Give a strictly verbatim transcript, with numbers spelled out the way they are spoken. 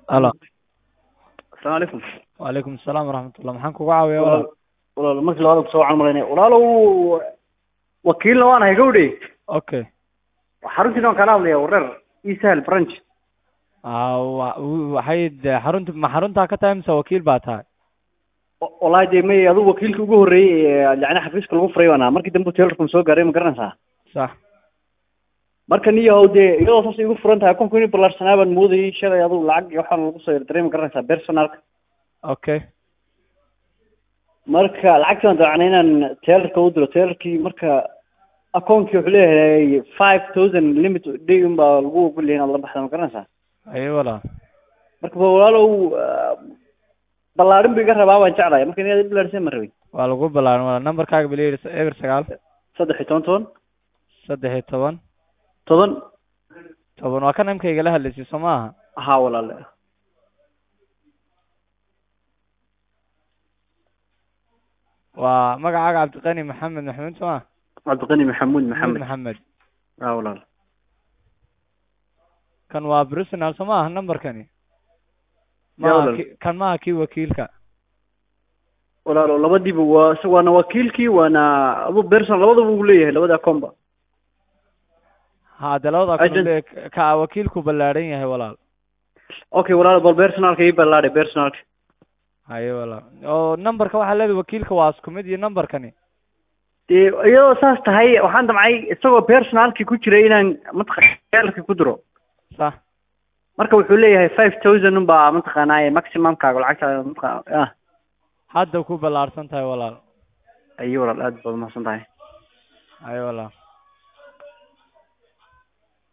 Halo. السلام عليكم. Waalaikum assalam waraxmatullah. Maxaan kugu caawiyaa walaal? walaal markii labaad soo waxaan malaynay walaalow wakiilna waan hay gowdhi Okay. xaruntii aan kala hadlayaa wareer isahal branch Ah, wa- waxay de- xarunta ma xaruntaa ka tahay mise wakiil baa tahay? walahi dee may adigu wakiilka ugu horreeyey ee yacni xafiiska lagu furay waana markii dambe telercom soo gaaray ma garanaysaa Sax. marka niyahow dee iyadoo saas igu furan tahay konku inii ballarsanaa baan moodayay shalay adigu lacag iyo waxaan lagu soo yardaray ma garanaysaa personalka Okay. marka lacagtii baan dabacnay inaan telerka u diro telerkii marka akoonkii wuxuu leeyahay five thousand limit day un baa lagu ogol yahay inaad la baxda ma garanaysaa Aye walaal. marka ba walaalow ballaarin bu iga rabaa waan jeclahay marka inaad ballaarsan ma rabin Waa lagu ballaarin walaal. Numberkaaga bal yidhi eber sagaal saddex iyo toban toban saddex iyo toban toban toban waa kan imka igala hadlaysay soo maaha? haa walaale Waa magacaaga Cabdiqani Maxamed Maxamuud soo maaha? cabdiqani maxamuud Maxamed maxamed Maxamed. haa walaal Kan waa personal soo maaha numberkani? Ya Maaha walaal. ki- kan maaha kii wakiilka. walaalo labadiiba waa is- waana wakiilkii waana adu berson labadaba uu leeyahay labada akoonba Ha de labada Agent. kun ka wakiilku ballaaran yahay walaal. okay walaalo bal personalka ii ballaadhay personalka Haye walaal. Oo numberka waxaa leedahay wakiilka waa isku mid iyo numberkani. dee iyadoo saas tahay waxaan damcay isagoo personalkii ku jiray inaan mataqana telerka ku diro Sax. marka wuxuu leeyahay five thousand un baa mataqaanaaye maximumkaaga lacagta mataqana ah Hadda ku ballaarsan tahay walaal. ayo walaal aad baad umahadsan tahay Haye walaal.